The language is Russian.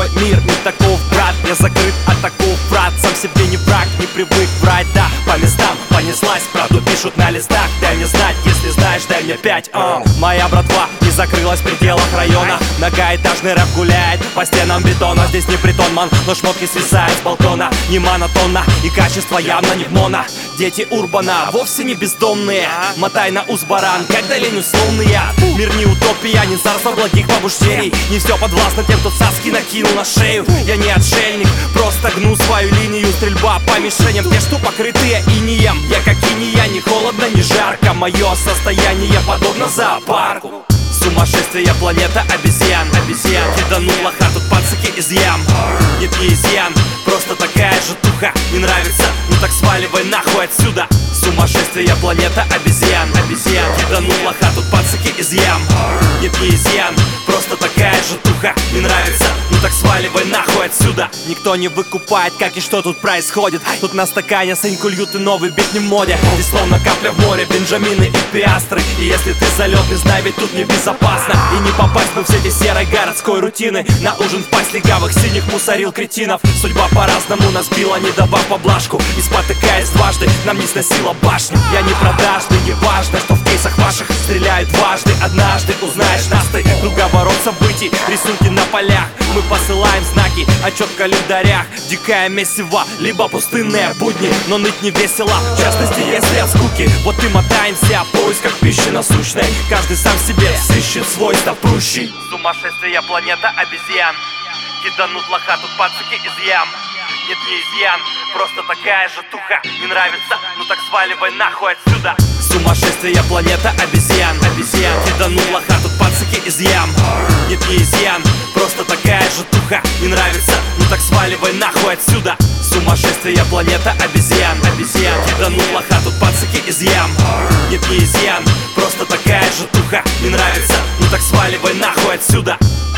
мой мир не таков, брат. Я закрыт от такого, брат. Сам себе не враг, не привык врать, да. По местам понеслась, правду пишут на листах. Дай мне знать, если знаешь, дай мне 5. Моя братва не закрылась в пределах района. Многоэтажный рэп гуляет по стенам бетона. Здесь не притон, ман, но шмотки свисают с балкона. Не монотонно, и качество явно не в моно. Дети урбана, вовсе не бездомные. Мотай на ус, баран, когда лень условные. Мир не утопия, не царство благих побуждений. Не все подвластно тем, кто цаски накинул на шею. Я не отшельник, просто гну свою линию. Стрельба по мишеням, те, что покрытые инеем. Я как иния, не холодно, не жарко. Мое состояние подобно зоопарку. Сумасшествие, планета обезьян. Киданула хату пацаки из ям. Нет, не изъян, просто такая же туха. Не нравится? Ну так сваливай нахуй отсюда. Сумасшествие, планета обезьян. Киданула хату пацаки из ям. Нет, не изъян, просто такая же туха. Не нравится? Ну так сваливай нахуй отсюда. Никто не выкупает, как и что тут происходит. Тут на стакане сыньку льют и новый бит не в моде. Здесь словно капля в море, бенджамины и пиастры. И если ты залетный, знай, ведь тут небезопасно. И не попасть бы в сети серой городской рутины. На ужин впасть легавых синих мусорил кретинов. Судьба по-разному нас била, не давав поблажку. И спотыкаясь дважды, нам не сносила башню. Я не продажный, не важно, что в кейсах ваших стреляют дважды. Однажды узнаешь нас ты, круговорот событий, рисунки на полях. Мы посылаем знаки, отчет в календарях. Дикая месиво, либо пустынные будни. Но ныть не весело, в частности, если от скуки. Вот и мотаемся в поисках пищи насущной. Каждый сам себе сыщет свой стопрущий. Сумасшествие, планета обезьян. Киданут лоха, тут пацаки из ям. Нет, не изъян, просто такая же туха. Не нравится? Ну так сваливай нахуй отсюда. Сумасшествие, планета обезьян. Киданут лоха, тут пацаки из ям. Нет, не изъян, просто такая же туха. Не нравится? Ну так сваливай нахуй отсюда. Сумасшествие, планета обезьян. Киданут лоха, тут пацаки из ям. Нет, не изъян, просто такая же туха. Не нравится? Ну так сваливай нахуй отсюда.